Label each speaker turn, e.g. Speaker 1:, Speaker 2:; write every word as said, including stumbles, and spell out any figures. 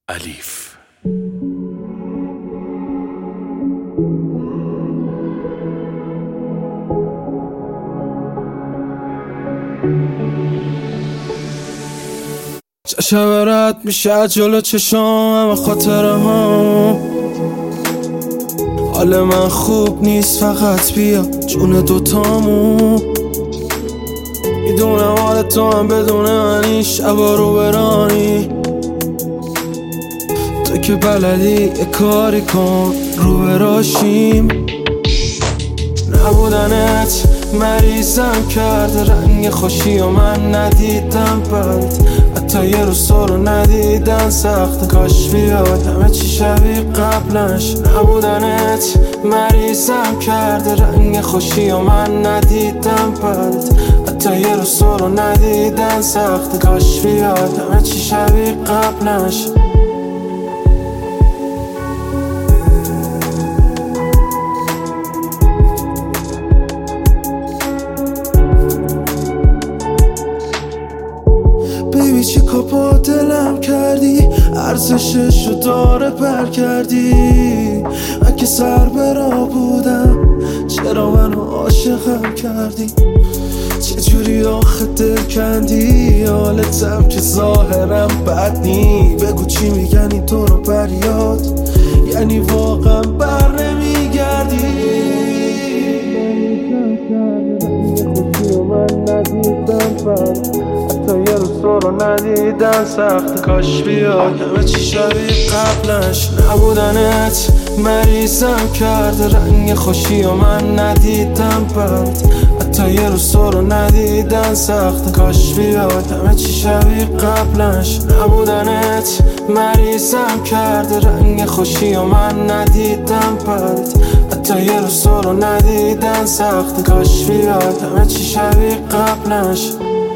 Speaker 1: اليف.
Speaker 2: شب رد میشه جلو چشام خاطره ها. حال من خوب نیست فقط بیا جون دوتامون. میدونم حال تو هم بدون منی شبا رو برانی. تو که بلدی یه کاری کن رو براشیم. نبودنت مریضم کرده رنگ خوشی و من ندیدم بد. حتی یه روز تو رو ندیدن سخت. کاش بیاد همه چی شبیه قبلش. نبودنت مریضم کرده رنگ خوشی و من ندیدم بد. حتی یه روز تو رو ندیدن سخت. کاش بیاد همه چی شبیه قبلش. بیبی چی کپا دلم کردی، ارزششو داره پر کردی. من که سر برا بودم چرا منو عاشقم کردی. چجوری آخه دل کندی، حالتم که ظاهرم بد نی. بگو چی میگن این تو رو بریاد، یعنی واقعا بر نمیگردی. من ندیدم بد، حتی یه روز تو رو ندیدن سخت. کاش بیاد همه چی شبیه قبلش. نبودنت مریضم کرده رنگ خوشی و من ندیدم بد. حتی یه روز تو رو ندیدن سخت. کاش بیاد همه چی شبیه قبلش. نبودنت مریضم کرده رنگ خوشی و من ندیدم بد. حتی یه روز تو رو ندیدن سخت. کاش بیاد همه چی شبیه قبلش.